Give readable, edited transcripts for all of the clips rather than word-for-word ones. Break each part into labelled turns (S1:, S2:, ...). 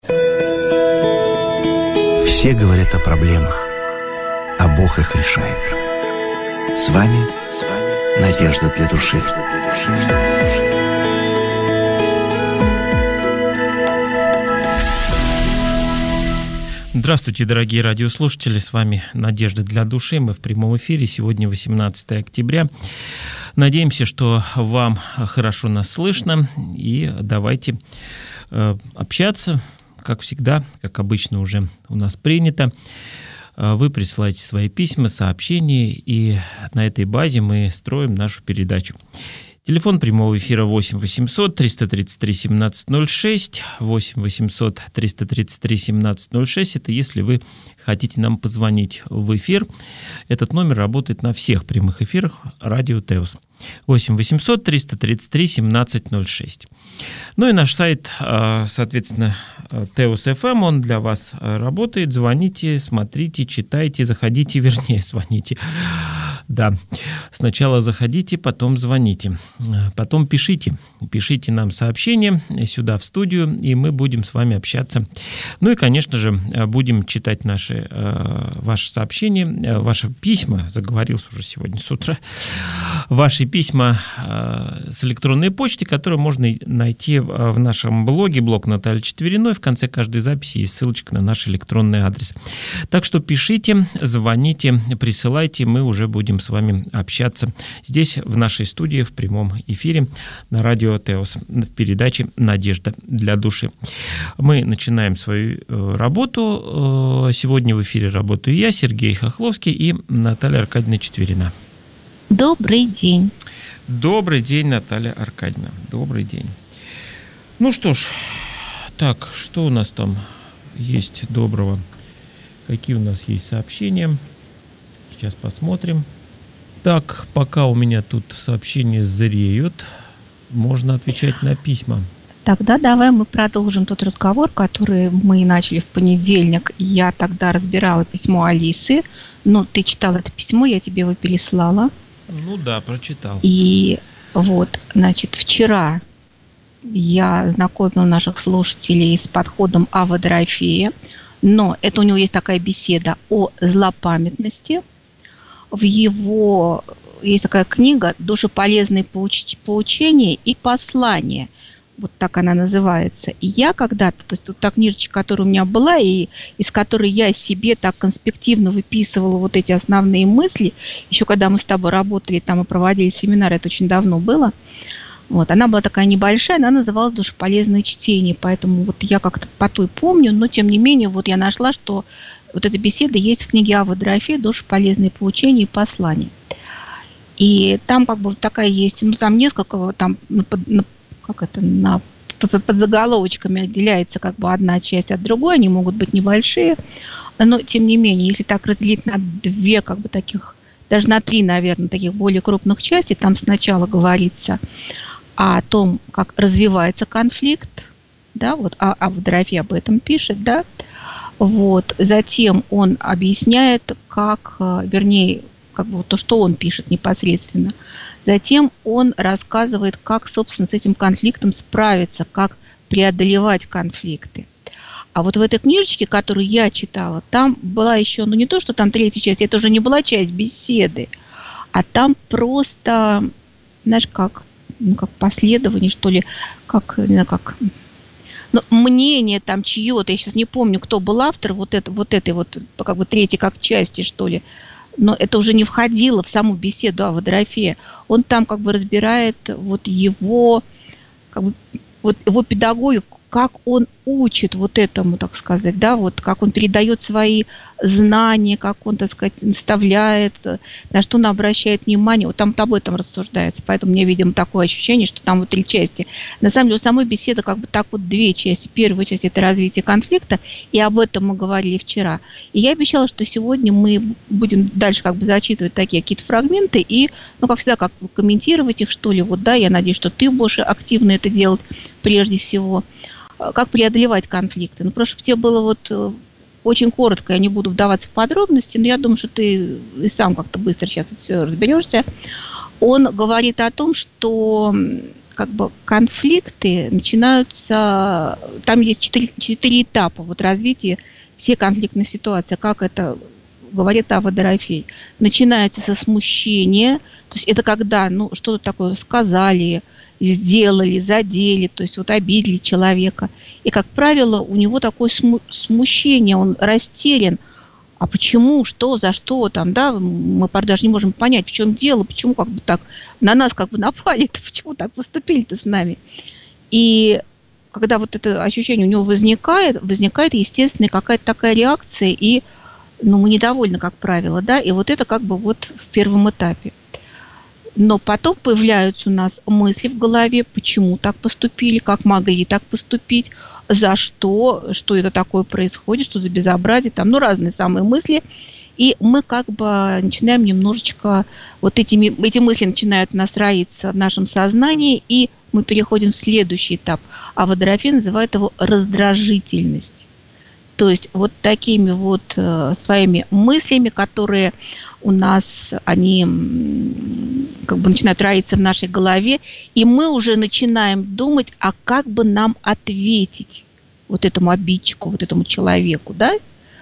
S1: Все говорят о проблемах, а Бог их решает. С вами Надежда для души.
S2: Здравствуйте, дорогие радиослушатели, с вами Надежда для души. Мы в прямом эфире. Сегодня 18 октября. Надеемся, что вам хорошо нас слышно. И давайте общаться, как всегда, как обычно уже у нас принято. Вы присылаете свои письма, сообщения, и на этой базе мы строим нашу передачу. Телефон прямого эфира 8 800 333 1706, 8 800 333 1706. Это если вы хотите нам позвонить в эфир. Этот номер работает на всех прямых эфирах радио ТЭОС. 8 800 333 1706. Ну и наш сайт, соответственно, ТЭОС.ФМ, он для вас работает. Звоните, смотрите, читайте, заходите, вернее, звоните. Да, сначала заходите, потом звоните, потом пишите нам сообщения сюда в студию, и мы будем с вами общаться. Ну и, конечно же, будем читать ваши сообщения, ваши письма, заговорился уже сегодня с утра, ваши письма с электронной почты, которые можно найти в нашем блоге, блог Натальи Четвериной. В конце каждой записи есть ссылочка на наш электронный адрес. Так что пишите, звоните, присылайте, мы уже будем с вами общаться здесь, в нашей студии, в прямом эфире на радио ТЭОС, в передаче «Надежда для души». Мы начинаем свою работу. Сегодня в эфире работаю я, Сергей Хохловский, и Наталья Аркадьевна Четверина.
S3: Добрый день.
S2: Добрый день, Наталья Аркадьевна. Добрый день. Ну что ж, так, что у нас там есть доброго? Какие у нас есть сообщения? Сейчас посмотрим. Так, пока у меня тут сообщения зреют, можно отвечать на письма.
S3: Тогда давай мы продолжим тот разговор, который мы начали в понедельник. Я тогда разбирала письмо Алисы, но ты читал это письмо, я тебе его переслала.
S2: Ну да, прочитал.
S3: И вот, значит, вчера я знакомила наших слушателей с подходом Ава Дорофея, но это у него есть такая беседа о злопамятности. В его есть такая книга «Душеполезные поучения и послания». Вот так она называется. И я когда-то, то есть тут та книжечка, которая у меня была, и из которой я себе так конспективно выписывала вот эти основные мысли, еще когда мы с тобой работали, там и проводили семинары, это очень давно было. Вот, она была такая небольшая, она называлась «Душеполезное чтение», поэтому вот я как-то по той помню, но тем не менее вот я нашла, что вот эта беседа есть в книге Ава Дорофея «Душеполезные поучения и послания». И там как бы такая есть, ну там несколько, там под заголовочками отделяется как бы одна часть от другой, они могут быть небольшие, но тем не менее, если так разделить на две как бы таких, даже на три, наверное, таких более крупных части, там сначала говорится о том, как развивается конфликт, да, вот Ава Дорофей об этом пишет, да, вот, затем он объясняет, как, вернее, как бы то, что он пишет непосредственно. Затем он рассказывает, как, собственно, с этим конфликтом справиться, как преодолевать конфликты. А вот в этой книжечке, которую я читала, там была еще, ну не то, что там третья часть, это уже не была часть беседы, а там просто, знаешь, как последование, что ли, как, не знаю, как... Но мнение там чье-то, я сейчас не помню, кто был автор вот этой как бы третьей как части, что ли, но это уже не входило в саму беседу Ава Дорофея. Он там как бы разбирает вот его, как бы, вот его педагогику, как он учит вот этому, так сказать, да, вот как он передает свои знания, как он, так сказать, наставляет, на что он обращает внимание. Вот там об этом рассуждается. Поэтому у меня, видимо, такое ощущение, что там вот три части. На самом деле, у самой беседы как бы так вот две части. Первая часть – это развитие конфликта, и об этом мы говорили вчера. И я обещала, что сегодня мы будем дальше как бы зачитывать такие какие-то фрагменты и, ну, как всегда, как комментировать их, что ли. Вот, да, я надеюсь, что ты будешь активно это делать прежде всего. Как преодолевать конфликты. Ну, просто чтобы тебе было вот очень коротко, я не буду вдаваться в подробности, но я думаю, что ты и сам как-то быстро сейчас это все разберешься. Он говорит о том, что как бы конфликты начинаются, там есть четыре этапа вот развития всей конфликтной ситуации, как это говорит Ава Дорофей. Начинается со смущения, то есть это когда, что-то такое сказали, сделали, задели, то есть вот обидели человека. И, как правило, у него такое смущение, он растерян. А почему, что, за что там, да, мы даже не можем понять, в чем дело, почему как бы так на нас как бы напали-то, почему так поступили-то с нами. И когда вот это ощущение у него возникает, естественно, какая-то такая реакция, и мы недовольны, как правило, да, и вот это как бы вот в первом этапе. Но потом появляются у нас мысли в голове, почему так поступили, как могли так поступить, за что это такое происходит, что за безобразие, там, разные самые мысли. И мы как бы начинаем немножечко, вот эти мысли начинают у нас роиться в нашем сознании, и мы переходим в следующий этап. Ава Дорофей называет его раздражительность. То есть вот такими вот своими мыслями, которые у нас, они как бы начинают роиться в нашей голове, и мы уже начинаем думать, а как бы нам ответить вот этому обидчику, вот этому человеку, да?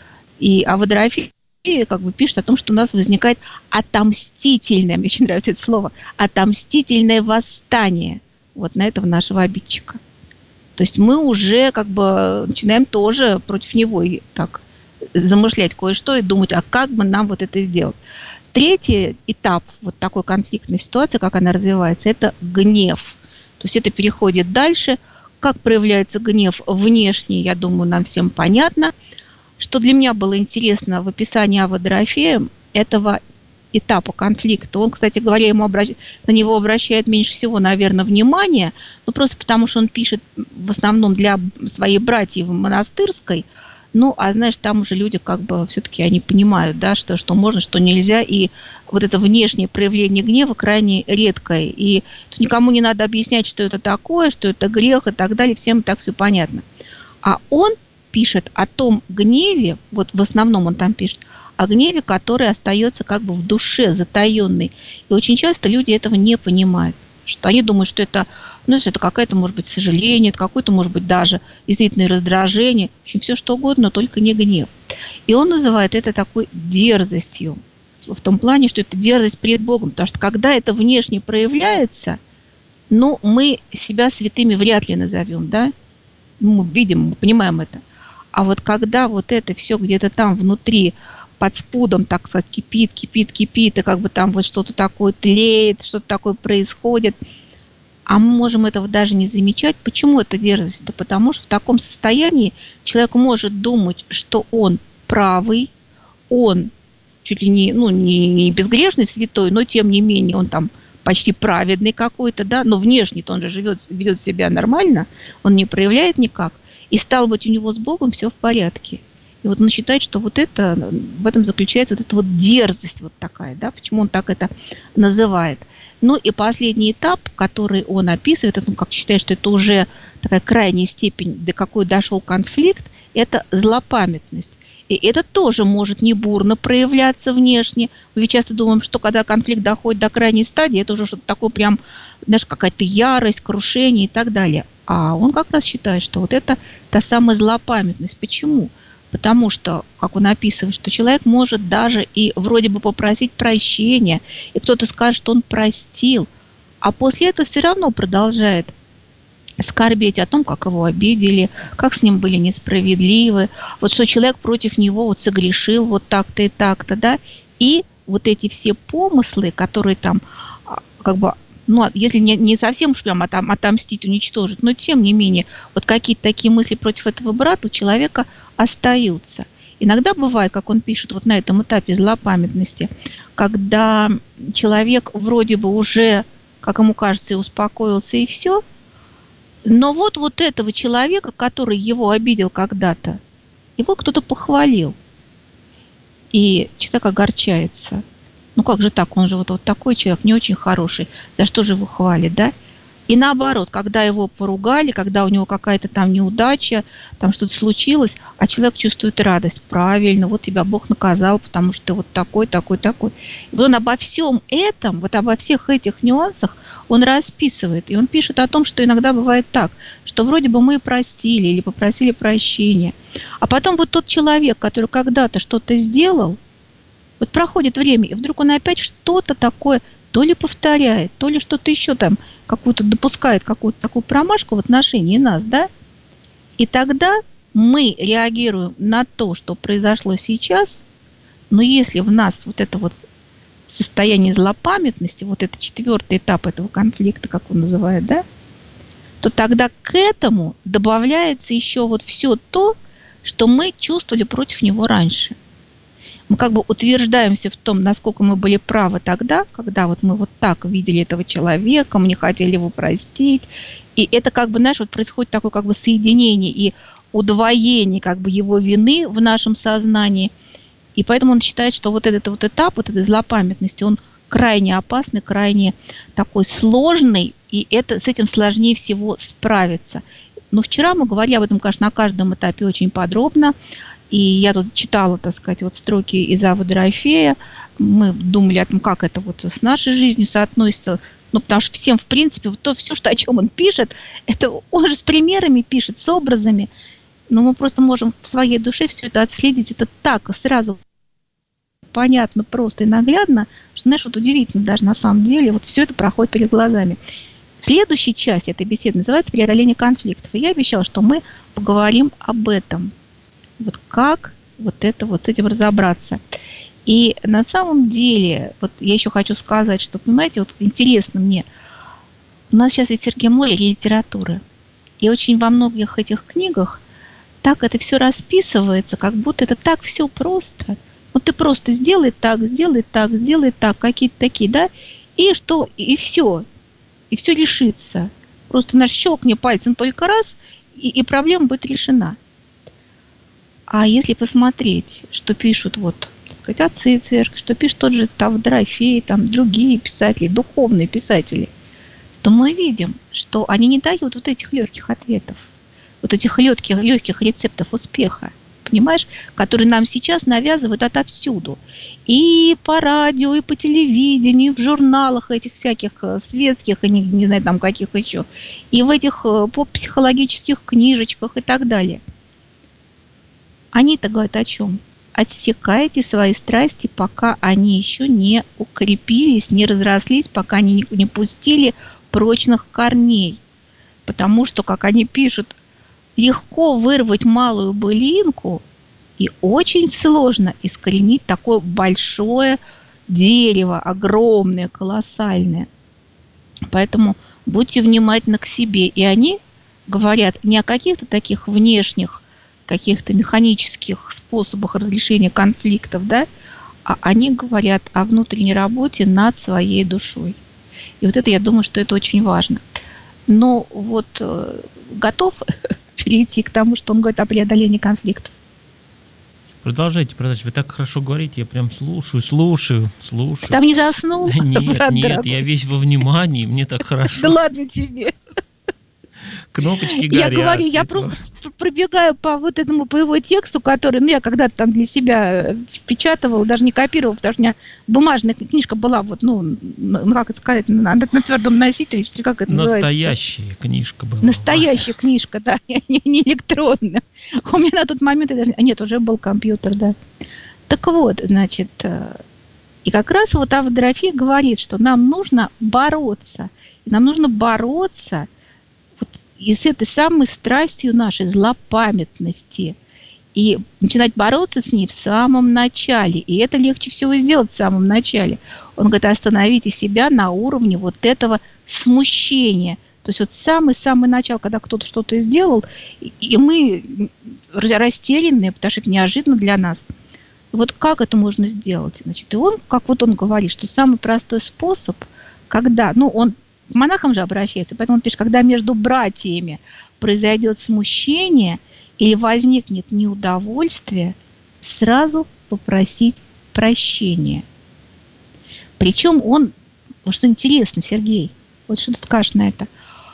S3: И Ава Дорофей как бы пишет о том, что у нас возникает отомстительное, мне очень нравится это слово, отомстительное восстание вот на этого нашего обидчика. То есть мы уже как бы начинаем тоже против него и так замышлять кое-что и думать, а как бы нам вот это сделать. Третий этап вот такой конфликтной ситуации, как она развивается, это гнев. То есть это переходит дальше. Как проявляется гнев внешне, я думаю, нам всем понятно. Что для меня было интересно в описании Авы Дорофея этого этапа конфликта. Он, кстати говоря, на него обращает меньше всего, наверное, внимания, просто потому что он пишет в основном для своей братьи в монастырской. А знаешь, там уже люди как бы все-таки они понимают, да, что можно, что нельзя, и вот это внешнее проявление гнева крайне редкое, и никому не надо объяснять, что это такое, что это грех и так далее, всем так все понятно. А он пишет о том гневе, вот в основном он там пишет, о гневе, который остается как бы в душе, затаенный. И очень часто люди этого не понимают, что они думают, что это, это какое-то, может быть, сожаление, это какое-то, может быть, даже действительно раздражение, в общем, все что угодно, но только не гнев. И он называет это такой дерзостью, в том плане, что это дерзость перед Богом, потому что когда это внешне проявляется, мы себя святыми вряд ли назовем, да, мы видим, мы понимаем это. А вот когда вот это все где-то там внутри под спудом, так сказать, кипит, и как бы там вот что-то такое тлеет, что-то такое происходит, а мы можем этого даже не замечать. Почему это дерзость? Да потому что в таком состоянии человек может думать, что он правый, он чуть ли не безгрешный, святой, но тем не менее он там почти праведный какой-то, да, но внешне-то он же ведет себя нормально, он не проявляет никак, и стало быть, у него с Богом все в порядке. И вот он считает, что в этом заключается вот эта вот дерзость вот такая, да, почему он так это называет. И последний этап, который он описывает, как считает, что это уже такая крайняя степень, до какой дошел конфликт, это злопамятность. И это тоже может не бурно проявляться внешне. Мы ведь часто думаем, что когда конфликт доходит до крайней стадии, это уже что-то такое прям, знаешь, какая-то ярость, крушение и так далее. А он как раз считает, что вот это та самая злопамятность. Почему? Потому что, как он описывает, что человек может даже и вроде бы попросить прощения, и кто-то скажет, что он простил, а после этого все равно продолжает скорбеть о том, как его обидели, как с ним были несправедливы, вот что человек против него вот согрешил вот так-то и так-то, да, и вот эти все помыслы, которые там как бы, если не совсем уж прям отомстить, уничтожить, но тем не менее, вот какие-то такие мысли против этого брата у человека остаются. Иногда бывает, как он пишет вот на этом этапе злопамятности, когда человек вроде бы уже, как ему кажется, и успокоился, и все, но вот этого человека, который его обидел когда-то, его кто-то похвалил, и человек огорчается. Как же так, он же вот такой человек, не очень хороший, за что же его хвалит, да? И наоборот, когда его поругали, когда у него какая-то там неудача, там что-то случилось, а человек чувствует радость. Правильно, вот тебя Бог наказал, потому что ты вот такой, такой, такой. И вот он обо всем этом, вот обо всех этих нюансах он расписывает. И он пишет о том, что иногда бывает так, что вроде бы мы простили или попросили прощения. А потом вот тот человек, который когда-то что-то сделал, вот проходит время, и вдруг он опять что-то такое то ли повторяет, то ли что-то еще там, какую-то допускает какую-то такую промашку в отношении нас, да? И тогда мы реагируем на то, что произошло сейчас, но если в нас вот это вот состояние злопамятности, вот это 4-й этап этого конфликта, как он называет, да, то тогда к этому добавляется еще вот все то, что мы чувствовали против него раньше. Мы как бы утверждаемся в том, насколько мы были правы тогда, когда вот мы вот так видели этого человека, мы не хотели его простить. И это как бы, знаешь, вот происходит такое как бы соединение и удвоение как бы его вины в нашем сознании. И поэтому он считает, что вот этот вот этап, вот этой злопамятности, он крайне опасный, крайне такой сложный, и это, с этим сложнее всего справиться. Но вчера мы говорили об этом, конечно, на каждом этапе очень подробно. И я тут читала, так сказать, вот строки из Авы Дорофея. Мы думали о том, как это вот с нашей жизнью соотносится. Ну, потому что всем, в принципе, то все, что, о чем он пишет, это он же с примерами пишет, с образами. Но мы просто можем в своей душе все это отследить. Это так сразу понятно, просто и наглядно, что, знаешь, вот удивительно даже на самом деле, вот все это проходит перед глазами. Следующая часть этой беседы называется «Преодоление конфликтов». И я обещала, что мы поговорим об этом. Вот как вот это вот с этим разобраться. И на самом деле, вот я еще хочу сказать, что, понимаете, вот интересно мне, у нас сейчас ведь, Сергей, море литературы. И очень во многих этих книгах так это все расписывается, как будто это так все просто. Вот ты просто сделай так, какие-то такие, да, и что, и все решится. Просто наш щелкни пальцем только раз, и проблема будет решена. А если посмотреть, что пишут вот, так сказать, отцы церкви, что пишет тот же там Дорофей, там другие писатели, духовные писатели, то мы видим, что они не дают вот этих легких ответов, вот этих легких рецептов успеха, понимаешь, которые нам сейчас навязывают отовсюду. И по радио, и по телевидению, и в журналах этих всяких светских, и не знаю там каких еще, и в этих поп-психологических книжечках и так далее. Они-то говорят о чем? Отсекайте свои страсти, пока они еще не укрепились, не разрослись, пока они не пустили прочных корней. Потому что, как они пишут, легко вырвать малую былинку и очень сложно искоренить такое большое дерево, огромное, колоссальное. Поэтому будьте внимательны к себе. И они говорят не о каких-то таких внешних, каких-то механических способах разрешения конфликтов, да, а они говорят о внутренней работе над своей душой. И вот это, я думаю, что это очень важно. Но вот готов перейти к тому, что он говорит о преодолении конфликтов?
S2: Продолжайте. Вы так хорошо говорите, я прям слушаю.
S3: Там не заснул?
S2: Нет, я весь во внимании, мне так хорошо.
S3: Да ладно тебе.
S2: Кнопочки горят.
S3: Я говорю, я просто пробегаю по вот этому, по его тексту, который, я когда-то там для себя впечатывала, даже не копировала, потому что у меня бумажная книжка была, вот, как это сказать, на твердом носителе, как это называется?
S2: Настоящая книжка была.
S3: Настоящая книжка, да, не электронная. У меня на тот момент, нет, уже был компьютер, да. Так вот, значит, и как раз вот Ава Дорофей говорит, что нам нужно бороться. И нам нужно бороться вот и с этой самой страстью нашей злопамятности. И начинать бороться с ней в самом начале. И это легче всего сделать в самом начале. Он говорит, остановите себя на уровне вот этого смущения. То есть вот самый-самый начало, когда кто-то что-то сделал, и мы растерянные, потому что это неожиданно для нас. Вот как это можно сделать? Значит, и он, как вот он говорит, что самый простой способ, когда, он к монахам же обращается, поэтому он пишет, когда между братьями произойдет смущение или возникнет неудовольствие, сразу попросить прощения. Причем он, вот что интересно, Сергей, вот что ты скажешь на это,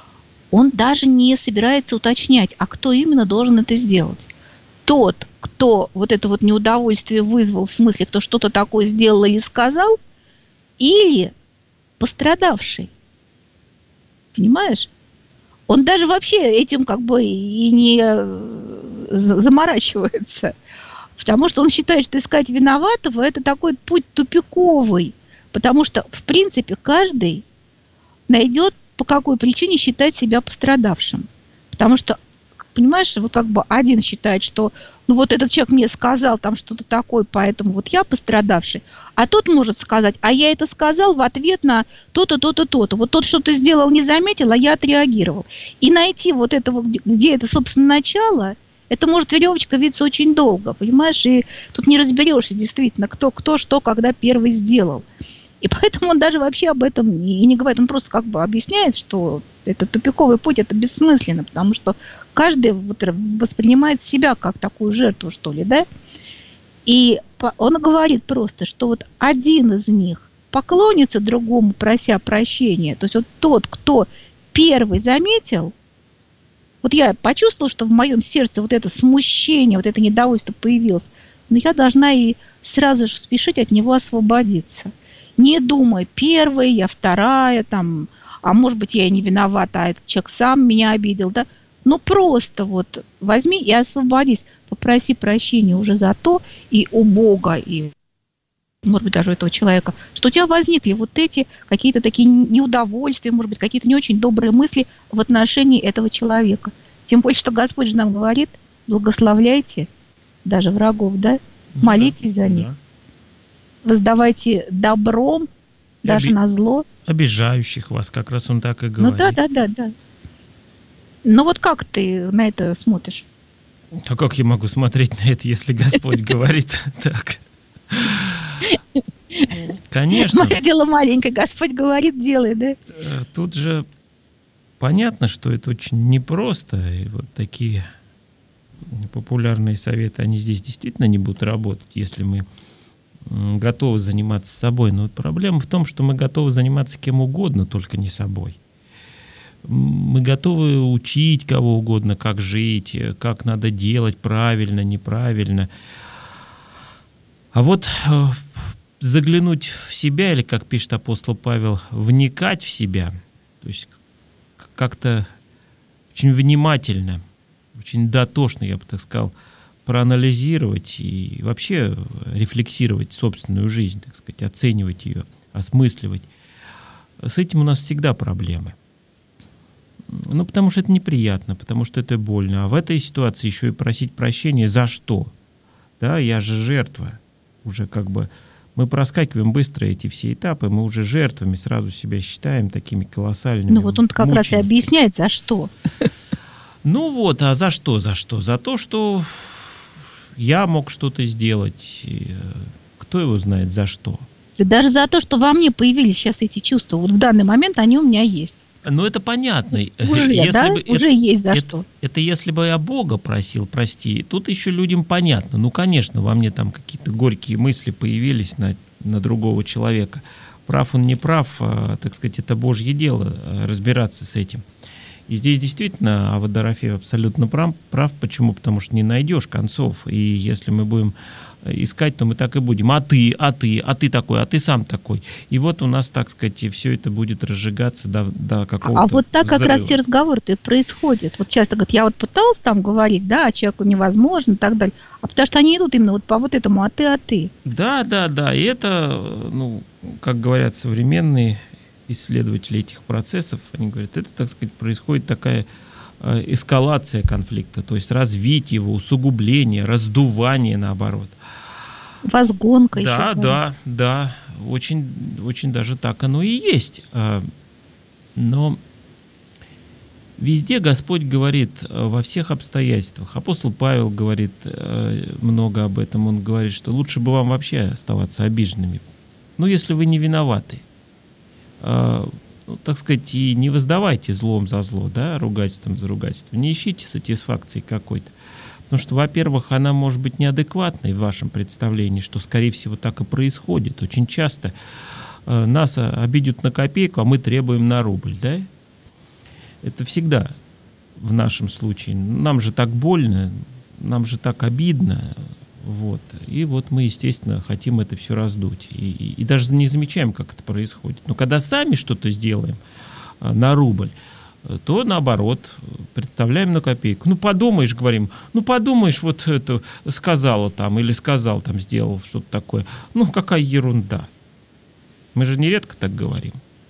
S3: он даже не собирается уточнять, а кто именно должен это сделать. Тот, кто вот это вот неудовольствие вызвал, в смысле, кто что-то такое сделал или сказал, или пострадавший. Понимаешь? Он даже вообще этим как бы и не заморачивается. Потому что он считает, что искать виноватого – это такой путь тупиковый. Потому что, в принципе, каждый найдет, по какой причине считать себя пострадавшим. Потому что, понимаешь, вот как бы один считает, что ну вот этот человек мне сказал там что-то такое, поэтому вот я пострадавший. А тот может сказать, а я это сказал в ответ на то-то, то-то, то-то. Вот тот что-то сделал, не заметил, а я отреагировал. И найти вот это, где это, собственно, начало, это может веревочка виться очень долго, понимаешь? И тут не разберешься действительно, кто что, когда первый сделал. И поэтому он даже вообще об этом и не говорит. Он просто как бы объясняет, что это тупиковый путь, это бессмысленно, потому что каждый вот воспринимает себя как такую жертву, что ли, да? И он говорит просто, что вот один из них поклонится другому, прося прощения. То есть вот тот, кто первый заметил, вот я почувствовала, что в моем сердце вот это смущение, вот это недовольство появилось, но я должна и сразу же спешить от него освободиться. Не думай, первая, я вторая, там, а может быть, я и не виновата, а этот человек сам меня обидел, да? Ну, просто вот возьми и освободись, попроси прощения уже за то и у Бога, и, может быть, даже у этого человека, что у тебя возникли вот эти какие-то такие неудовольствия, может быть, какие-то не очень добрые мысли в отношении этого человека. Тем более, что Господь же нам говорит, благословляйте даже врагов, да? Молитесь за них. Воздавайте добром, даже на зло.
S2: Обижающих вас, как раз он так и говорит.
S3: Ну да. Ну вот как ты на это смотришь?
S2: А как я могу смотреть на это, если Господь говорит так? Конечно.
S3: Мое дело маленькое, Господь говорит, делай, да?
S2: Тут же понятно, что это очень непросто, и вот такие популярные советы, они здесь действительно не будут работать, если мы готовы заниматься собой. Но проблема в том, что мы готовы заниматься кем угодно, только не собой. Мы готовы учить кого угодно, как жить, как надо делать, правильно, неправильно. А вот заглянуть в себя, или, как пишет апостол Павел, вникать в себя, то есть как-то очень внимательно, очень дотошно, я бы так сказал, проанализировать и вообще рефлексировать собственную жизнь, так сказать, оценивать ее, осмысливать. С этим у нас всегда проблемы. Ну, потому что это неприятно, потому что это больно. А в этой ситуации еще и просить прощения за что? Да, я же жертва. Уже как бы мы проскакиваем быстро эти все этапы, мы уже жертвами сразу себя считаем такими колоссальными.
S3: Ну вот он как раз и объясняет, за что.
S2: Ну вот, а за что? За что? За то, что я мог что-то сделать. Кто его знает за что?
S3: Да даже за то, что во мне появились сейчас эти чувства. Вот в данный момент они у меня есть.
S2: Ну, это понятно.
S3: Уже, да? Уже есть за что.
S2: Это если бы я Бога просил, прости. Тут еще людям понятно. Ну, конечно, во мне там какие-то горькие мысли появились на другого человека. Прав он, не прав, так сказать, это Божье дело разбираться с этим. И здесь действительно Авва Дорофеев абсолютно прав. Почему? Потому что не найдешь концов. И если мы будем искать, то мы так и будем. А ты такой, а ты сам такой. И вот у нас, так сказать, все это будет разжигаться до какого-то
S3: А вот так
S2: взрыва.
S3: Как раз все разговоры-то и происходят. Вот часто говорят, я вот пыталась там говорить, да, а человеку невозможно и так далее. А потому что они идут именно вот по вот этому «а ты». Да.
S2: И это, ну, как говорят современные исследователи этих процессов, они говорят, это, так сказать, происходит такая эскалация конфликта, то есть развитие его, усугубление, раздувание, наоборот.
S3: Возгонка еще.
S2: Да, очень, очень даже так оно и есть. Но везде Господь говорит во всех обстоятельствах. Апостол Павел говорит много об этом. Он говорит, что лучше бы вам вообще оставаться обиженными. Ну, если вы не виноваты. Ну, так сказать, и не воздавайте злом за зло, да, ругательством за ругательство. Не ищите сатисфакции какой-то. Потому что, во-первых, она может быть неадекватной в вашем представлении, что, скорее всего, так и происходит. Очень часто нас обидят на копейку, а мы требуем на рубль, да? Это всегда в нашем случае. Нам же так больно, нам же так обидно. Вот. И вот мы, естественно, хотим это все раздуть. И даже не замечаем, как это происходит. Но когда сами что-то сделаем на рубль, то наоборот, представляем на копейку. Ну, подумаешь, говорим, ну, подумаешь, вот это сказала там, или сказал там, сделал что-то такое. Ну, какая ерунда. Мы же нередко так говорим.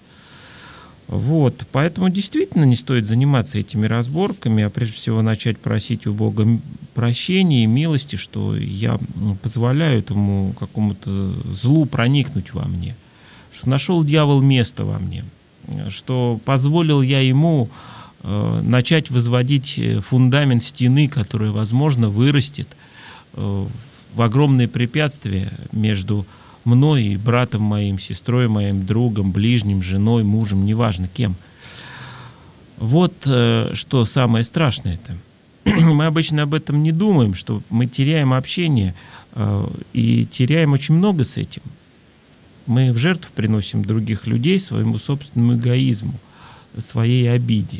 S2: Вот, поэтому действительно не стоит заниматься этими разборками, а прежде всего начать просить у Бога прощения и милости, что я позволяю этому какому-то злу проникнуть во мне, что нашел дьявол место во мне, что позволил я ему начать возводить фундамент стены, которая, возможно, вырастет в огромные препятствия между мной и братом моим, сестрой моим, другом, ближним, женой, мужем, неважно кем. Вот что самое страшное-то. Мы обычно об этом не думаем, что мы теряем общение и теряем очень много с этим. Мы в жертву приносим других людей своему собственному эгоизму, своей обиде.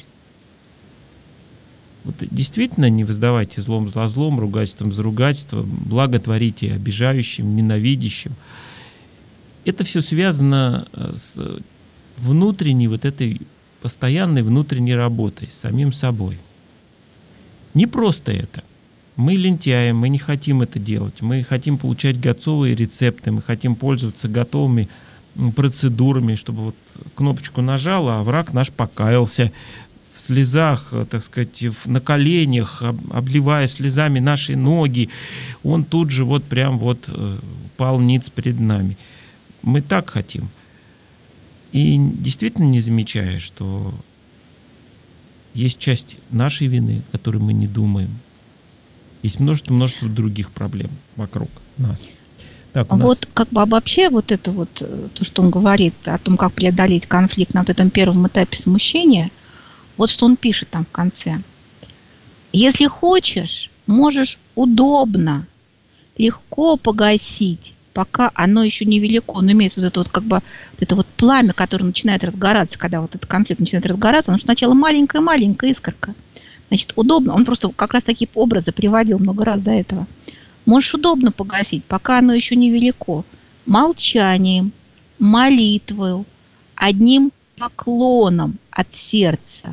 S2: Вот действительно не воздавайте злом за злом, ругательством за ругательством, благо творите обижающим, ненавидящим. Это все связано с внутренней вот этой постоянной внутренней работой с самим собой. Не просто это. Мы лентяи, мы не хотим это делать. Мы хотим получать готовые рецепты, мы хотим пользоваться готовыми процедурами, чтобы вот кнопочку нажал, а враг наш покаялся в слезах, так сказать, на коленях, обливая слезами наши ноги. Он тут же вот прям вот пал ниц перед нами. Мы так хотим. И действительно не замечая, что есть часть нашей вины, о которой мы не думаем. Есть множество других проблем вокруг нас. Так,
S3: вот как бы обобщая вот это вот, то, что он говорит о том, как преодолеть конфликт на вот этом первом этапе смущения, вот что он пишет там в конце. Если хочешь, можешь удобно, легко погасить, пока оно еще не велико. Но имеется вот это вот как бы вот это вот пламя, которое начинает разгораться, когда вот этот конфликт начинает разгораться, оно сначала маленькая-маленькая искорка. Значит, удобно. Он просто как раз такие образы приводил много раз до этого. Можешь удобно погасить, пока оно еще не велико. Молчанием, молитвою, одним поклоном от сердца.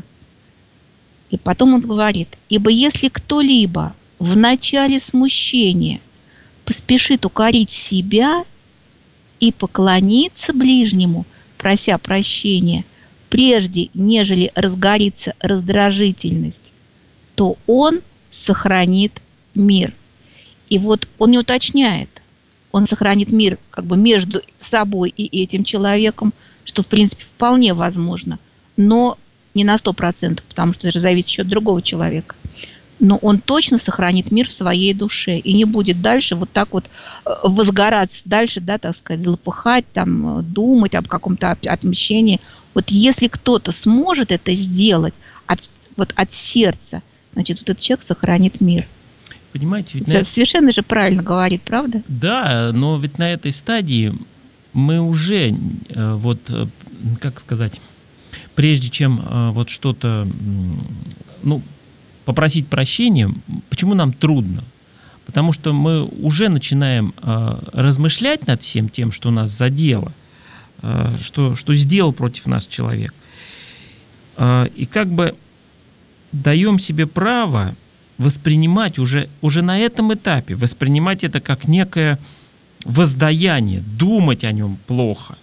S3: И потом он говорит, ибо если кто-либо в начале смущения поспешит укорить себя и поклониться ближнему, прося прощения, прежде нежели разгорится раздражительность, то он сохранит мир. И вот он не уточняет, он сохранит мир как бы между собой и этим человеком, что в принципе вполне возможно, но не на 100%, потому что это же зависит еще от другого человека. Но он точно сохранит мир в своей душе и не будет дальше вот так вот возгораться, дальше, да, так сказать, злопыхать, там, думать об каком-то отмщении. Вот если кто-то сможет это сделать от сердца, значит, вот этот человек сохранит мир.
S2: Понимаете, ведь
S3: совершенно же правильно говорит, правда?
S2: Да, но ведь на этой стадии мы уже, вот, как сказать, прежде чем вот что-то, ну, попросить прощения, почему нам трудно? Потому что мы уже начинаем размышлять над всем тем, что нас задело, что сделал против нас человек. И как бы даем себе право воспринимать уже на этом этапе, воспринимать это как некое воздаяние, думать о нем плохо.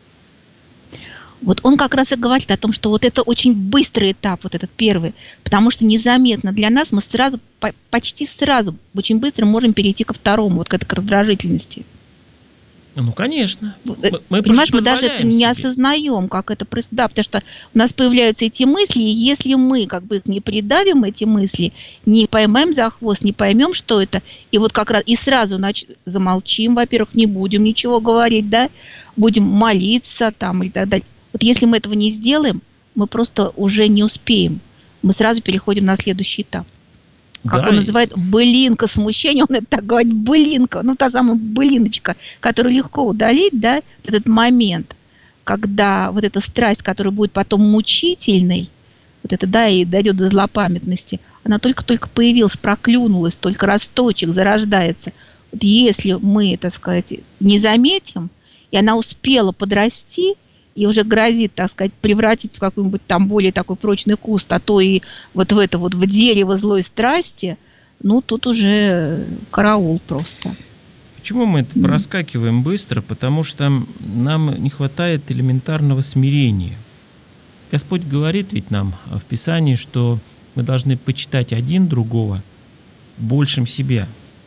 S3: Вот он как раз и говорит о том, что вот это очень быстрый этап, вот этот первый, потому что незаметно для нас мы сразу, почти сразу, очень быстро можем перейти ко второму, вот к этой раздражительности.
S2: Ну, конечно.
S3: Мы понимаешь, мы даже это не осознаем, как это происходит. Да, потому что у нас появляются эти мысли, и если мы как бы их не придавим, эти мысли, не поймаем за хвост, не поймем, что это, и вот как раз и сразу замолчим, во-первых, не будем ничего говорить, да, будем молиться там и так далее. Вот если мы этого не сделаем, мы просто уже не успеем. Мы сразу переходим на следующий этап. Как он называет, былинка смущения, он это так говорит, былинка, ну та самая былиночка, которую легко удалить, да, этот момент, когда вот эта страсть, которая будет потом мучительной, вот это, да, и дойдет до злопамятности, она только-только появилась, проклюнулась, только росточек зарождается. Вот если мы, так сказать, не заметим, и она успела подрасти, и уже грозит, так сказать, превратиться в какой-нибудь там более такой прочный куст, а то и вот в это вот в дерево злой страсти, ну, тут уже караул просто.
S2: Почему мы это проскакиваем быстро? Потому что нам не хватает элементарного смирения. Господь говорит ведь нам в Писании, что мы должны почитать один другого большим себя.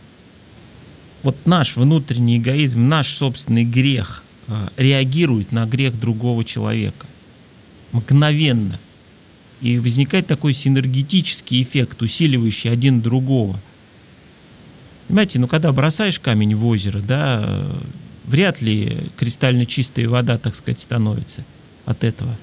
S2: Вот наш внутренний эгоизм, наш собственный грех реагирует на грех другого человека мгновенно. И возникает такой синергетический эффект, усиливающий один другого. Понимаете, ну когда бросаешь камень в озеро, да, вряд ли кристально чистая вода, так сказать, становится от этого.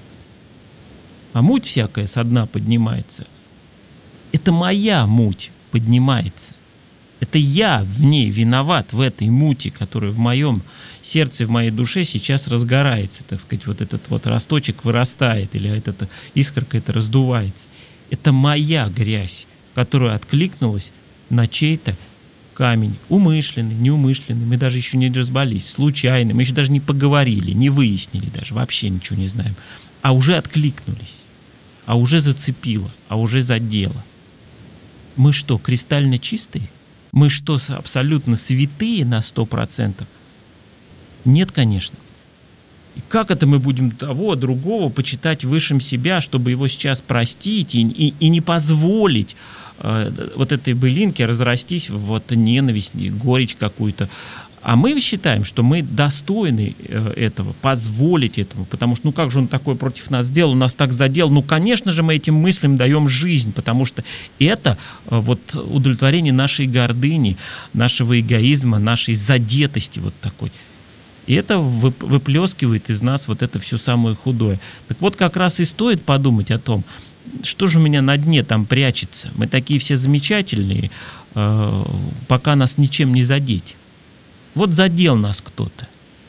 S2: А муть всякая со дна поднимается. Это моя муть поднимается. Это я в ней виноват, в этой мути, которая в моем сердце, в моей душе сейчас разгорается, так сказать, вот этот вот росточек вырастает, или эта искорка это раздувается. Это моя грязь, которая откликнулась на чей-то камень. Умышленный, неумышленный, мы даже еще не разбрались, случайно, мы еще даже не поговорили, не выяснили даже, вообще ничего не знаем. А уже откликнулись, а уже зацепило, а уже задело. Мы что, кристально чистые? Мы что, абсолютно святые на 100%? Нет, конечно. И как это мы будем того, другого почитать высшим себя, чтобы его сейчас простить и не позволить вот этой былинке разрастись в вот ненависть, горечь какую-то? А мы считаем, что мы достойны этого, позволить этому, потому что, ну как же он такое против нас сделал, он нас так задел, ну, конечно же, мы этим мыслям даем жизнь, потому что это вот удовлетворение нашей гордыни, нашего эгоизма, нашей задетости вот такой. И это выплескивает из нас вот это все самое худое. Так вот, как раз и стоит подумать о том, что же у меня на дне там прячется. Мы такие все замечательные, пока нас ничем не задеть. Вот задел нас кто-то.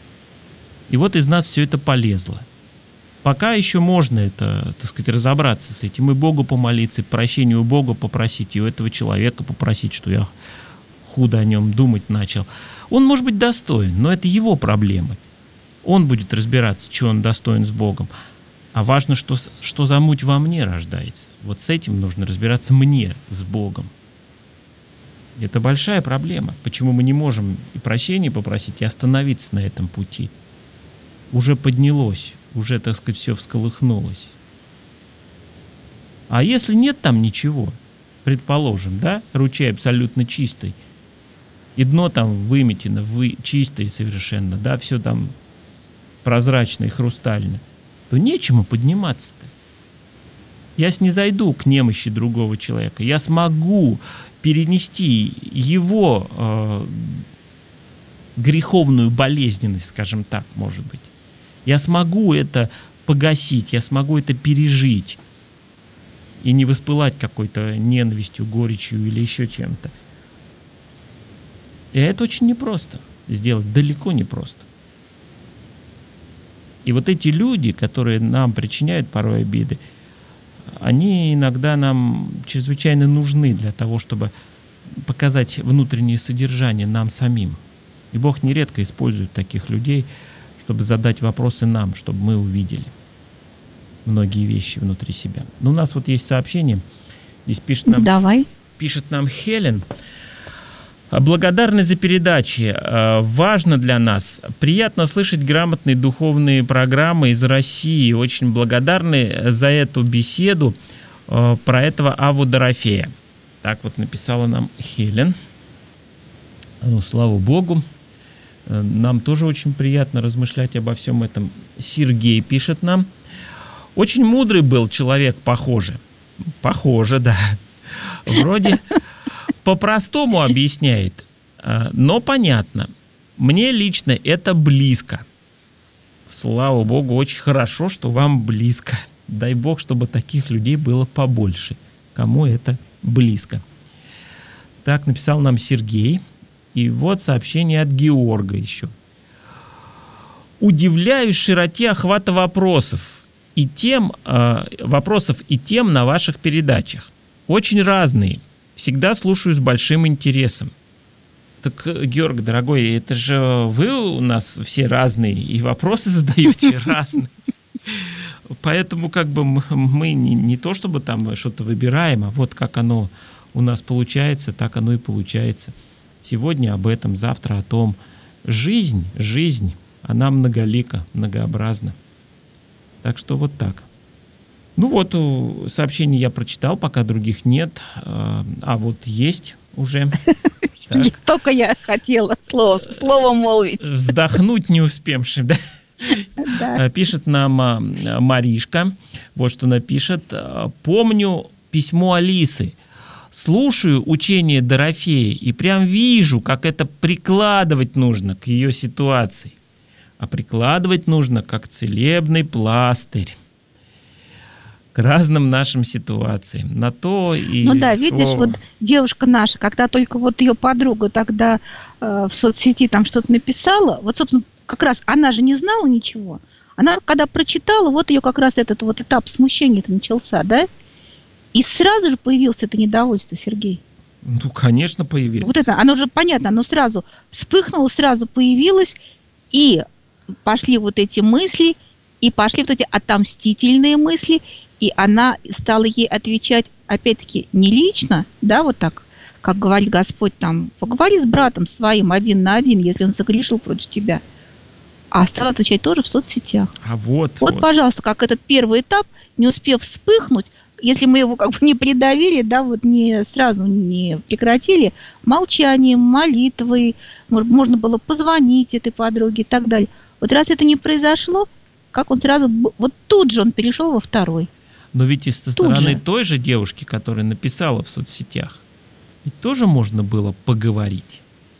S2: И вот из нас все это полезло. Пока еще можно это, так сказать, разобраться с этим. И Богу помолиться, и прощения у Бога попросить, и у этого человека попросить, что я худо о нем думать начал. Он может быть достоин, но это его проблемы. Он будет разбираться, что он достоин с Богом. А важно, что за муть во мне рождается. Вот с этим нужно разбираться мне, с Богом. Это большая проблема. Почему мы не можем и прощения попросить, и остановиться на этом пути? Уже поднялось, уже, так сказать, все всколыхнулось. А если нет там ничего, предположим, да, ручей абсолютно чистый, и дно там выметено, чистое совершенно, да, все там прозрачно и хрустально, то нечему подниматься-то. Я снизойду к немощи другого человека, я смогу перенести его греховную болезненность, скажем так, может быть. Я смогу это погасить, я смогу это пережить и не воспылать какой-то ненавистью, горечью или еще чем-то. И это очень непросто сделать, далеко не просто. И вот эти люди, которые нам причиняют порой обиды, они иногда нам чрезвычайно нужны для того, чтобы показать внутреннее содержание нам самим. И Бог нередко использует таких людей, чтобы задать вопросы нам, чтобы мы увидели многие вещи внутри себя. Но у нас вот есть сообщение. Здесь пишет нам Хелен. Благодарны за передачи. Важно для нас. Приятно слышать грамотные духовные программы из России. Очень благодарны за эту беседу про этого Аву Дорофея. Так вот написала нам Хелен. Ну, слава Богу. Нам тоже очень приятно размышлять обо всем этом. Сергей пишет нам. Очень мудрый был человек, похоже. Похоже, да. Вроде по-простому объясняет, но понятно. Мне лично это близко. Слава Богу, очень хорошо, что вам близко. Дай Бог, чтобы таких людей было побольше, кому это близко. Так написал нам Сергей. И вот сообщение от Георга еще. Удивляюсь широте охвата вопросов. и тем, вопросов и тем на ваших передачах. Очень разные. Всегда слушаю с большим интересом. Так, Георг, дорогой, это же вы у нас все разные, и вопросы задаете разные. Поэтому как бы мы не то, чтобы там что-то выбираем, а вот как оно у нас получается, так оно и получается. Сегодня об этом, завтра о том. Жизнь, она многолика, многообразна. Так что вот так. Ну вот, сообщений я прочитал, пока других нет. А вот есть уже.
S3: Только я хотела слово молвить.
S2: Вздохнуть не успевшим, да? Да. Пишет нам Маришка. Вот что она пишет. Помню письмо Алисы. Слушаю учение Дорофея и прям вижу, как это прикладывать нужно к ее ситуации. А прикладывать нужно как целебный пластырь к разным нашим ситуациям. На то и
S3: ну да,
S2: слово.
S3: Видишь, вот девушка наша, когда только вот ее подруга тогда в соцсети там что-то написала, вот, собственно, как раз она же не знала ничего. Она, когда прочитала, вот ее как раз этот вот этап смущения-то начался, да? И сразу же появилось это недовольство, Сергей.
S2: Ну, конечно, появилось.
S3: Вот это, оно же понятно, оно сразу вспыхнуло, сразу появилось, и пошли вот эти мысли, и пошли вот эти отомстительные мысли, и она стала ей отвечать, опять-таки, не лично, да, вот так, как говорит Господь, там, поговори с братом своим 1 на 1, если он согрешил против тебя, а стала отвечать тоже в соцсетях.
S2: А вот,
S3: пожалуйста, как этот первый этап, не успев вспыхнуть, если мы его как бы не придавили, да, вот не сразу не прекратили, молчанием, молитвой, можно было позвонить этой подруге и так далее. Вот раз это не произошло, как он сразу, вот тут же он перешел во второй.
S2: Но ведь и со стороны той же девушки, которая написала в соцсетях, ведь тоже можно было поговорить.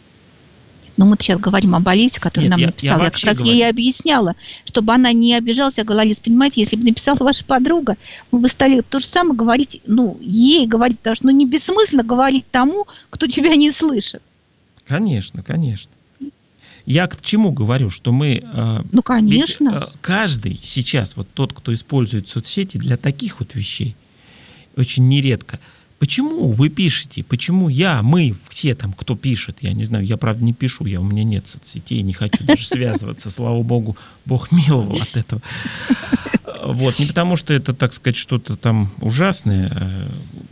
S3: Но мы сейчас говорим об Алисе, которая нам написала. Я как раз ей объясняла, чтобы она не обижалась. Я говорила: Алис, понимаете, если бы написала ваша подруга, мы бы стали то же самое говорить, ей говорить, потому что не бессмысленно говорить тому, кто тебя не слышит.
S2: Конечно, конечно. Я к чему говорю, что мы...
S3: конечно.
S2: Ведь каждый сейчас, вот тот, кто использует соцсети для таких вот вещей, очень нередко. Почему вы пишете? Почему мы, все там, кто пишет, я не знаю, я, правда, не пишу, у меня нет соцсетей, не хочу даже связываться, слава богу, Бог миловал от этого. Вот, не потому что это, так сказать, что-то там ужасное,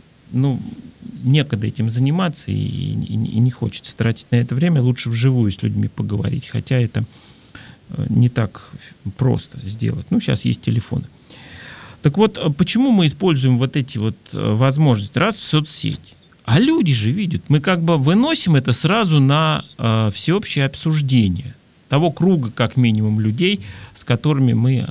S2: некогда этим заниматься и не хочется тратить на это время, лучше вживую с людьми поговорить, хотя это не так просто сделать. Сейчас есть телефоны. Так вот, почему мы используем вот эти вот возможности? Раз в соцсети. А люди же видят. Мы как бы выносим это сразу на всеобщее обсуждение того круга, как минимум, людей, с которыми мы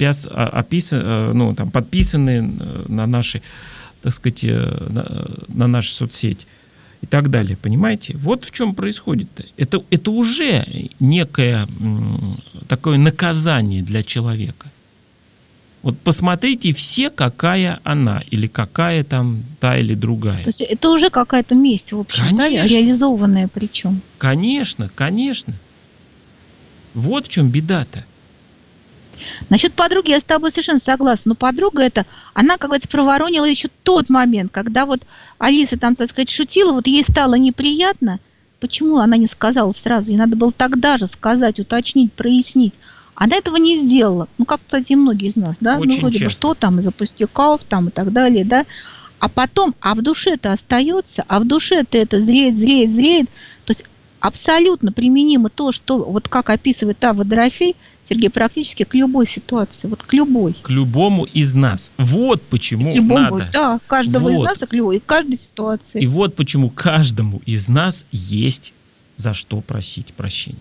S2: подписаны на наши, так сказать, на наши соцсети и так далее. Понимаете? Вот в чем происходит-то. Это уже некое такое наказание для человека. Вот посмотрите все, какая она, или какая там та или другая.
S3: То есть это уже какая-то месть, в общем, да, реализованная причем.
S2: Конечно, конечно. Вот в чем беда-то.
S3: Насчет подруги я с тобой совершенно согласна. Но подруга эта, она, как говорится, проворонила еще тот момент, когда вот Алиса там, так сказать, шутила, вот ей стало неприятно. Почему она не сказала сразу? Ей надо было тогда же сказать, уточнить, прояснить. Она этого не сделала. Как, кстати, и многие из нас, да?
S2: Очень
S3: вроде
S2: часто.
S3: бы что там, из-за пустяков там и так далее, да? А потом, в душе-то остается, в душе-то это зреет. То есть абсолютно применимо то, что, вот как описывает Авва Дорофей, Сергей, практически к любой ситуации, вот к любой.
S2: К любому из нас. Вот почему надо.
S3: Да, каждого из нас, и к каждой ситуации.
S2: И вот почему каждому из нас есть за что просить прощения.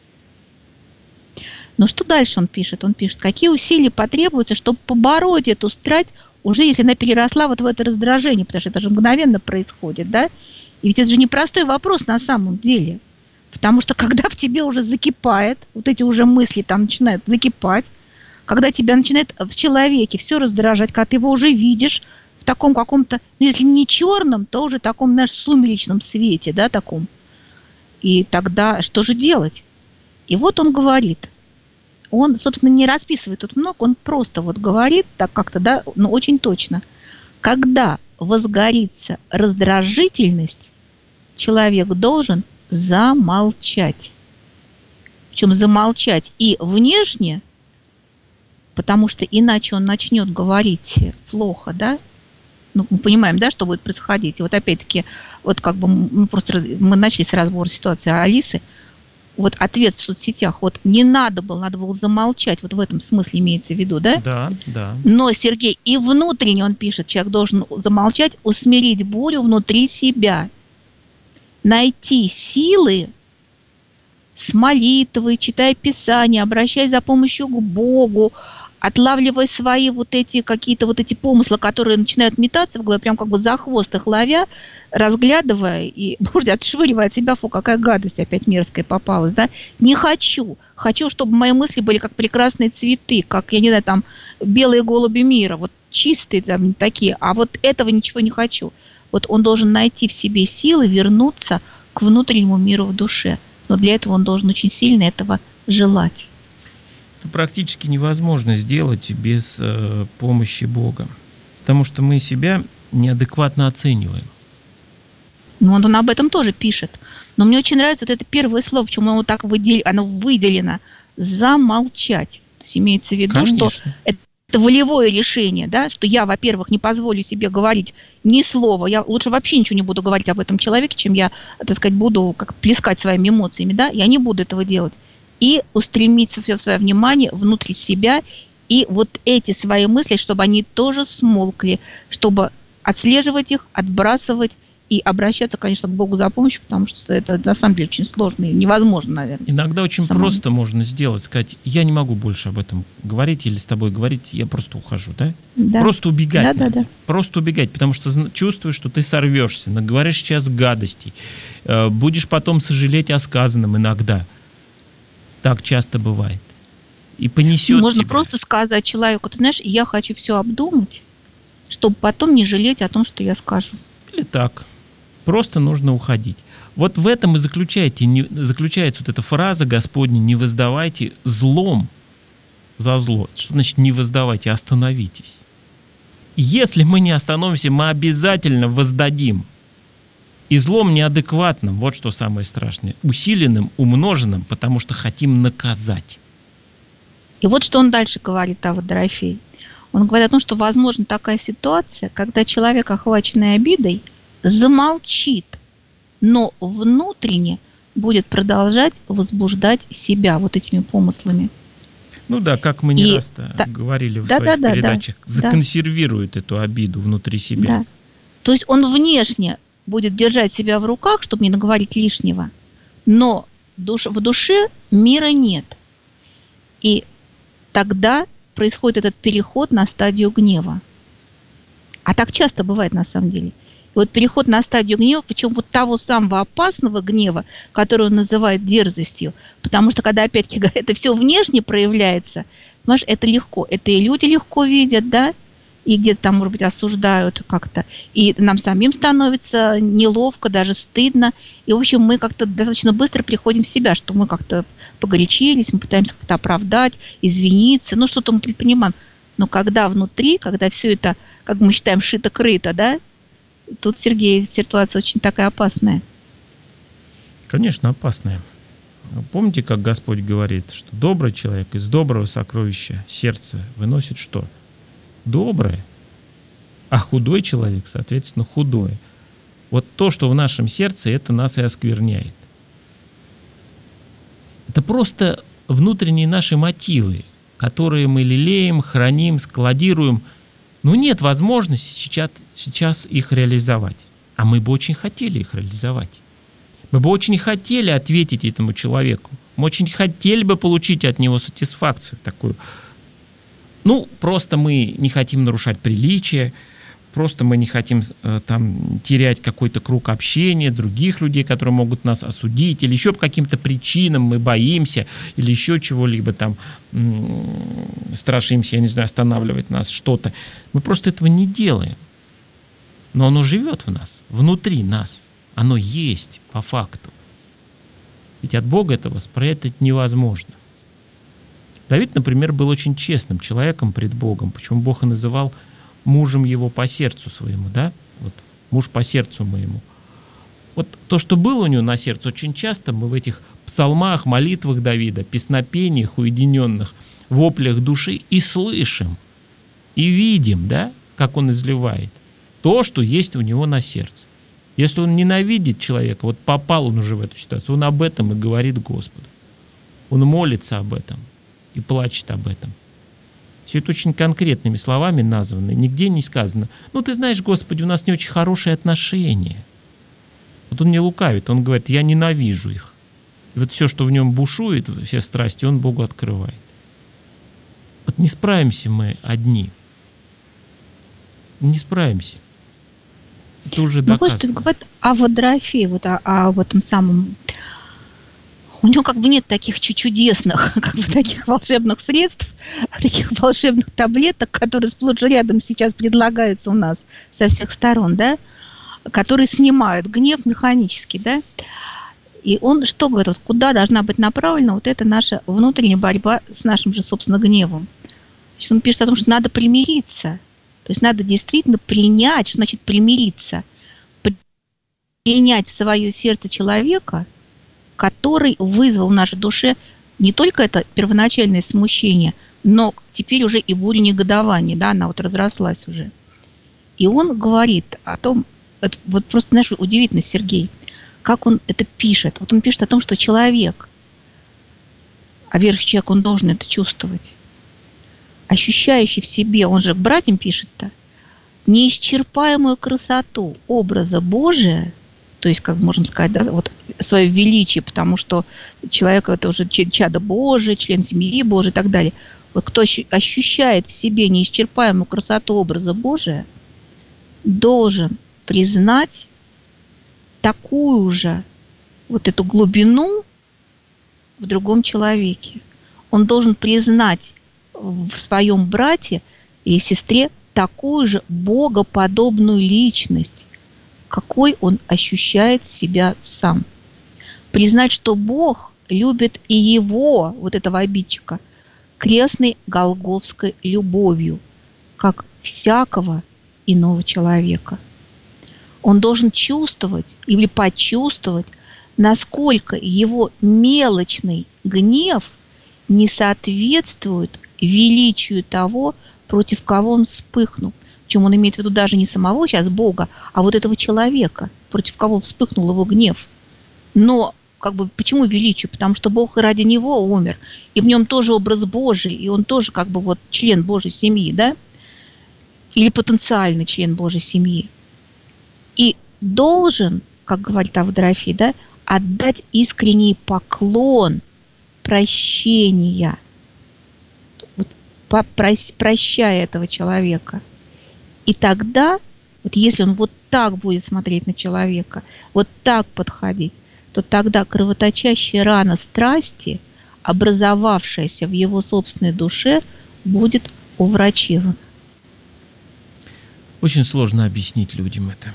S3: Но что дальше он пишет? Он пишет, какие усилия потребуются, чтобы побороть эту страсть, уже если она переросла вот в это раздражение, потому что это же мгновенно происходит, да? И ведь это же непростой вопрос на самом деле. Потому что когда в тебе уже закипает, вот эти уже мысли там начинают закипать, когда тебя начинает в человеке все раздражать, когда ты его уже видишь в таком каком-то, если не черном, то уже таком, знаешь, сумеречном свете, да, таком. И тогда что же делать? И вот он говорит: он, собственно, не расписывает тут много, он просто вот говорит так как-то, да, но очень точно. Когда возгорится раздражительность, человек должен замолчать. Причем замолчать и внешне, потому что иначе он начнет говорить плохо, да? Ну, мы понимаем, да, что будет происходить. И вот опять-таки, вот как бы мы начали с разбора ситуации Алисы. Вот ответ в соцсетях, вот не надо было замолчать, вот в этом смысле имеется в виду, да?
S2: Да, да.
S3: Но, Сергей, и внутренне он пишет, человек должен замолчать, усмирить бурю внутри себя, найти силы с молитвой, читая Писание, обращаясь за помощью к Богу, отлавливая свои вот эти какие-то вот эти помыслы, которые начинают метаться в голове, прям как бы за хвост их ловя, разглядывая и, может, отшвыривая от себя, фу, какая гадость опять мерзкая попалась, да, не хочу. Хочу, чтобы мои мысли были как прекрасные цветы, как, я не знаю, там, белые голуби мира, вот чистые там такие, а вот этого ничего не хочу. Вот он должен найти в себе силы вернуться к внутреннему миру в душе. Но для этого он должен очень сильно этого желать.
S2: Это практически невозможно сделать без помощи Бога. Потому что мы себя неадекватно оцениваем.
S3: Ну, он об этом тоже пишет. Но мне очень нравится вот это первое слово, почему оно так оно выделено. Замолчать. То есть имеется в виду, конечно, что это волевое решение, да, что я, во-первых, не позволю себе говорить ни слова, я лучше вообще ничего не буду говорить об этом человеке, чем я, так сказать, буду как плескать своими эмоциями, да, я не буду этого делать. И устремиться все свое внимание внутрь себя, и вот эти свои мысли, чтобы они тоже смолкли, чтобы отслеживать их, отбрасывать и обращаться, конечно, к Богу за помощью, потому что это на самом деле очень сложно и невозможно, наверное.
S2: Иногда очень просто можно сделать, сказать, я не могу больше об этом говорить или с тобой говорить, я просто ухожу, да? Да. Просто убегать. Да. Просто убегать, потому что чувствуешь, что ты сорвешься, наговоришь сейчас гадостей, будешь потом сожалеть о сказанном иногда. Так часто бывает. И понесет
S3: можно
S2: тебя.
S3: Просто сказать человеку, ты знаешь, я хочу все обдумать, чтобы потом не жалеть о том, что я скажу.
S2: Или так. Просто нужно уходить. Вот в этом и заключается вот эта фраза Господня: не воздавайте злом за зло. Что значит не воздавайте? Остановитесь. Если мы не остановимся, мы обязательно воздадим. И злом неадекватным, вот что самое страшное, усиленным, умноженным, потому что хотим наказать.
S3: И вот что он дальше говорит, Дорофей. Он говорит о том, что возможна такая ситуация, когда человек, охваченный обидой, замолчит, но внутренне будет продолжать возбуждать себя вот этими помыслами.
S2: Ну да, как мы не раз говорили в своих передачах, законсервирует эту обиду внутри себя.
S3: Да. То есть он внешне будет держать себя в руках, чтобы не наговорить лишнего, но в душе мира нет. И тогда происходит этот переход на стадию гнева. А так часто бывает на самом деле. И вот переход на стадию гнева, причем вот того самого опасного гнева, который он называет дерзостью, потому что когда опять-таки это все внешне проявляется, понимаешь, это легко. Это и люди легко видят, да, и где-то там, может быть, осуждают как-то. И нам самим становится неловко, даже стыдно. И, в общем, мы как-то достаточно быстро приходим в себя, что мы как-то погорячились, мы пытаемся как-то оправдать, извиниться, ну, что-то мы предпринимаем. Но когда внутри, когда все это, как мы считаем, шито-крыто, да, тут, Сергей, ситуация очень такая опасная.
S2: Конечно, опасная. Помните, как Господь говорит, что добрый человек из доброго сокровища сердца выносит что? Доброе, а худой человек, соответственно, худое. Вот то, что в нашем сердце, это нас и оскверняет. Это просто внутренние наши мотивы, которые мы лелеем, храним, складируем. Но нет возможности сейчас их реализовать. А мы бы очень хотели их реализовать. Мы бы очень хотели ответить этому человеку. Мы очень хотели бы получить от него сатисфакцию такую. Ну, просто мы не хотим нарушать приличия, просто мы не хотим там терять какой-то круг общения, других людей, которые могут нас осудить, или еще по каким-то причинам мы боимся, или еще чего-либо там страшимся, я не знаю, останавливает нас что-то. Мы просто этого не делаем. Но оно живет в нас, внутри нас. Оно есть по факту. Ведь от Бога этого спрятать невозможно. Давид, например, был очень честным человеком пред Богом, почему Бог и называл мужем его по сердцу своему, да? Вот, муж по сердцу моему. Вот то, что было у него на сердце, очень часто мы в этих псалмах, молитвах Давида, песнопениях уединенных, воплях души и слышим, и видим, да, как он изливает то, что есть у него на сердце. Если он ненавидит человека, вот попал он уже в эту ситуацию, он об этом и говорит Господу. Он молится об этом и плачет об этом. Все это очень конкретными словами названо, нигде не сказано: ну, ты знаешь, Господи, у нас не очень хорошие отношения. Вот он не лукавит, он говорит: я ненавижу их. И вот все, что в нем бушует, все страсти, он Богу открывает. Вот не справимся мы одни. Не справимся. Это уже доказано.
S3: Ну, говорит о Водорофее, вот о этом самом... У него как бы нет таких чудесных, как бы таких волшебных средств, таких волшебных таблеток, которые сплошь и рядом сейчас предлагаются у нас со всех сторон, да, которые снимают гнев механически, да. И он что говорит, куда должна быть направлена вот эта наша внутренняя борьба с нашим же, собственно, гневом. Значит, он пишет о том, что надо примириться. То есть надо действительно принять, что значит примириться. Принять в свое сердце человека, который вызвал в нашей душе не только это первоначальное смущение, но теперь уже и буря негодования, да, она вот разрослась уже. И он говорит о том, это вот просто, знаешь, удивительно, Сергей, как он это пишет. Вот он пишет о том, что человек, а верующий человек, он должен это чувствовать, ощущающий в себе, он же к братьям пишет-то, неисчерпаемую красоту образа Божия, то есть, как можем сказать, да, вот свое величие, потому что человек это уже чадо Божие, член семьи Божией и так далее. Вот кто ощущает в себе неисчерпаемую красоту образа Божия, должен признать такую же вот эту глубину в другом человеке. Он должен признать в своем брате или сестре такую же богоподобную личность, какой он ощущает себя сам. Признать, что Бог любит и его, вот этого обидчика, крестной голгофской любовью, как всякого иного человека. Он должен чувствовать или почувствовать, насколько его мелочный гнев не соответствует величию того, против кого он вспыхнул. Причем он имеет в виду даже не самого сейчас Бога, а вот этого человека, против кого вспыхнул его гнев. Но как бы почему величию? Потому что Бог и ради него умер, и в нем тоже образ Божий, и он тоже как бы вот член Божьей семьи, да? Или потенциальный член Божьей семьи. И должен, как говорит Водорофей, да, отдать искренний поклон прощения, прощая этого человека. И тогда, вот если он вот так будет смотреть на человека, вот так подходить, то тогда кровоточащая рана страсти, образовавшаяся в его собственной душе, будет уврачевана.
S2: Очень сложно объяснить людям это.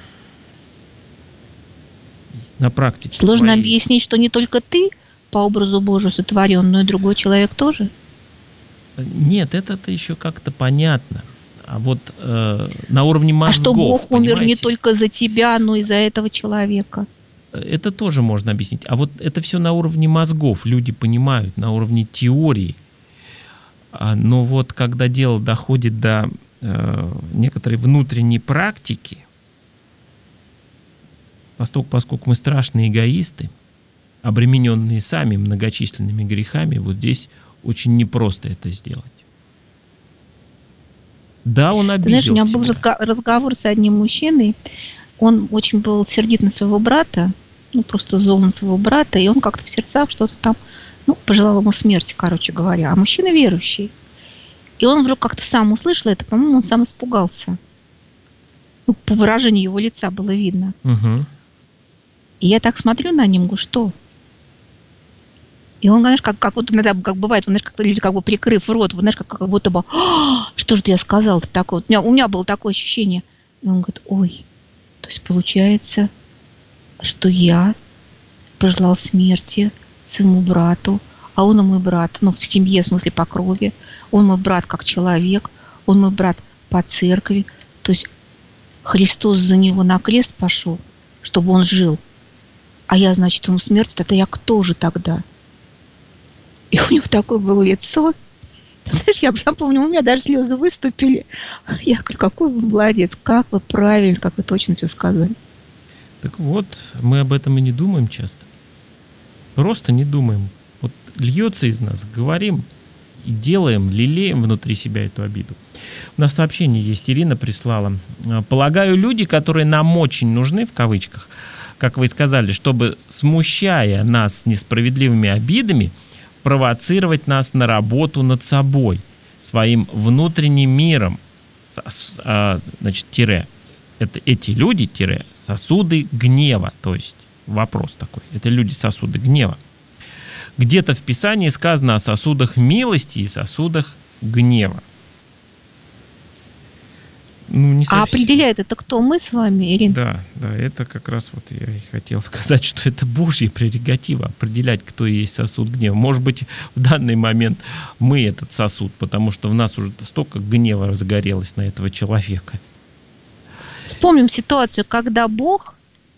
S2: На практике.
S3: Сложно объяснить, что не только ты по образу Божию сотворен, но и другой человек тоже?
S2: Нет, это еще как-то понятно. А вот на уровне мозгов,
S3: а что Бог умер
S2: понимаете?
S3: Не только за тебя, но и за этого человека?
S2: Это тоже можно объяснить. А вот это все на уровне мозгов. Люди понимают, на уровне теории. Но вот когда дело доходит до некоторой внутренней практики, поскольку мы страшные эгоисты, обремененные сами многочисленными грехами, вот здесь очень непросто это сделать. Да, он обидел.
S3: Ты знаешь, у меня был разговор с одним мужчиной, он очень был сердит на своего брата, ну, просто зол на своего брата, и он как-то в сердцах что-то там, ну, пожелал ему смерти, короче говоря. А мужчина верующий. И он вдруг как-то сам услышал это, по-моему, он сам испугался. Ну, по выражению его лица было видно.
S2: Угу.
S3: И я так смотрю на него, говорю, что? И он, знаешь, как вот иногда, как бывает, знаешь, как люди как бы прикрыв рот, вот, знаешь, как будто бы, что же ты я сказал-то такое? У меня было такое ощущение. И он говорит, ой, то есть получается, что я пожелал смерти своему брату, а он мой брат, ну, в семье, в смысле, по крови, он мой брат как человек, он мой брат по церкви. То есть Христос за него на крест пошел, чтобы он жил. А я, значит, ему смерть, это я кто же тогда? И у него такое было лицо. Ты знаешь, я помню, у меня даже слезы выступили. Я говорю, какой вы молодец, как вы правильно, как вы точно все сказали.
S2: Так вот, мы об этом и не думаем часто. Просто не думаем. Вот льется из нас, говорим и делаем, лелеем внутри себя эту обиду. У нас сообщение есть, Ирина прислала. Полагаю, люди, которые нам очень нужны, в кавычках, как вы сказали, чтобы, смущая нас несправедливыми обидами, провоцировать нас на работу над собой, своим внутренним миром, значит, тире. Это эти люди, тире, сосуды гнева, то есть вопрос такой. Это люди сосуды гнева. Где-то в Писании сказано о сосудах милости и сосудах гнева. Ну, не совсем.
S3: А определяет это кто? Мы с вами, Ирина?
S2: Да, это как раз вот я и хотел сказать, что это Божья прерогатива, определять, кто есть сосуд гнева. Может быть, в данный момент мы этот сосуд, потому что в нас уже столько гнева разгорелось на этого человека.
S3: Вспомним ситуацию, когда Бог,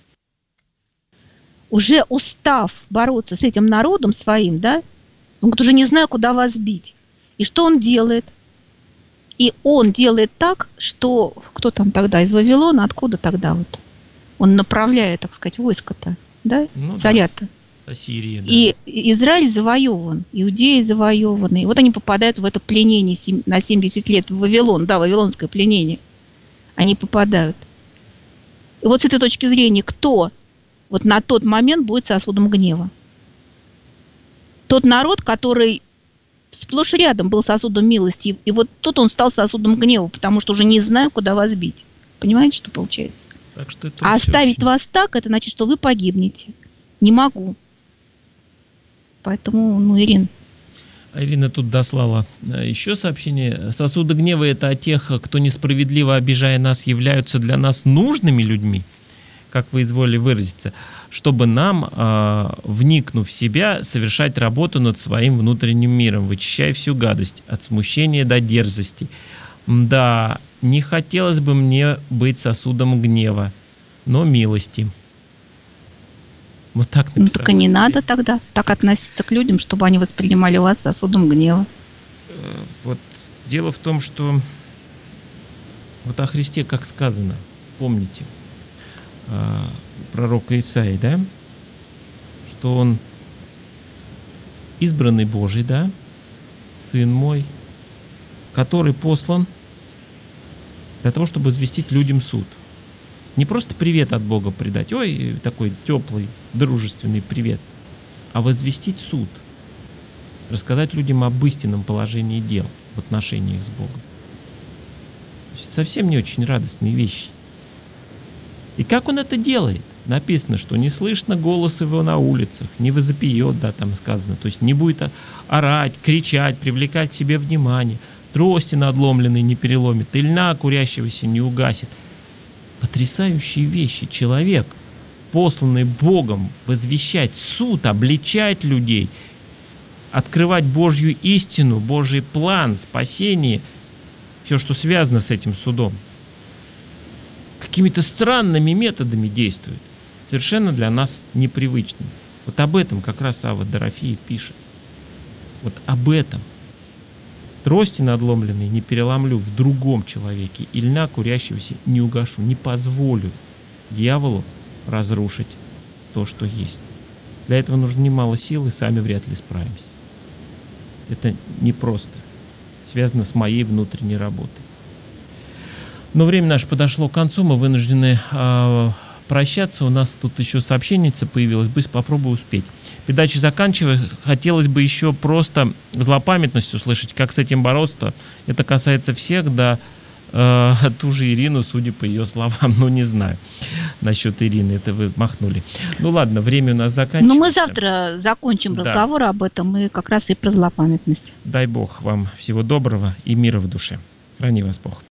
S3: уже устав бороться с этим народом своим, да, он говорит, уже не знаю, куда вас бить. И что он делает? И он делает так, что... Кто там тогда из Вавилона? Откуда тогда вот? Он направляет, так сказать, войско-то, да? Ну, царя-то.
S2: Да, с Ассирии, да.
S3: И Израиль завоеван, Иудеи завоеваны. И вот они попадают в это пленение на 70 лет в Вавилон. Да, вавилонское пленение. Они попадают. И вот с этой точки зрения, кто вот на тот момент будет сосудом гнева? Тот народ, который сплошь рядом был сосудом милости, и вот тут он стал сосудом гнева, потому что уже не знаю, куда вас бить. Понимаете, что получается?
S2: Так что это
S3: а оставить очень... вас так, это значит, что вы погибнете. Не могу. Поэтому, Ирина.
S2: Ирина тут дослала еще сообщение. Сосуды гнева — это о тех, кто несправедливо обижая нас, являются для нас нужными людьми, как вы изволили выразиться, чтобы нам, вникнув в себя, совершать работу над своим внутренним миром, вычищая всю гадость, от смущения до дерзости. Да, не хотелось бы мне быть сосудом гнева, но милости. Вот так написано.
S3: Ну так и не надо тогда так относиться к людям, чтобы они воспринимали вас сосудом гнева.
S2: Вот дело в том, что вот о Христе как сказано, вспомните, пророка Исаии, да, что он избранный Божий, да, сын мой, который послан для того, чтобы известить людям суд. Не просто привет от Бога придать, ой, такой теплый, дружественный привет, а возвестить суд, рассказать людям об истинном положении дел в отношениях с Богом. Совсем не очень радостные вещи. И как он это делает? Написано, что не слышно голос его на улицах, не возопьет, да, там сказано, то есть не будет орать, кричать, привлекать к себе внимание, трости надломленные не переломит, и льна курящегося не угасит. Потрясающие вещи. Человек, посланный Богом возвещать суд, обличать людей, открывать Божью истину, Божий план, спасение, все, что связано с этим судом, какими-то странными методами действует, совершенно для нас непривычными. Вот об этом как раз Авва Дорофеев пишет. Вот об этом. Трости надломленные не переломлю в другом человеке, и льна курящегося не угашу, не позволю дьяволу разрушить то, что есть. Для этого нужно немало сил, и сами вряд ли справимся. Это непросто. Связано с моей внутренней работой. Но время наше подошло к концу, мы вынуждены прощаться. У нас тут еще сообщенница появилась, быстро попробую успеть. Передачу заканчивая, хотелось бы еще просто злопамятность услышать, как с этим бороться. Это касается всех, да, ту же Ирину, судя по ее словам, ну не знаю насчет Ирины, это вы махнули. Ну ладно, время у нас заканчивается.
S3: Ну мы завтра закончим разговор об этом, и как раз и про злопамятность.
S2: Дай Бог вам всего доброго и мира в душе. Храни вас Бог.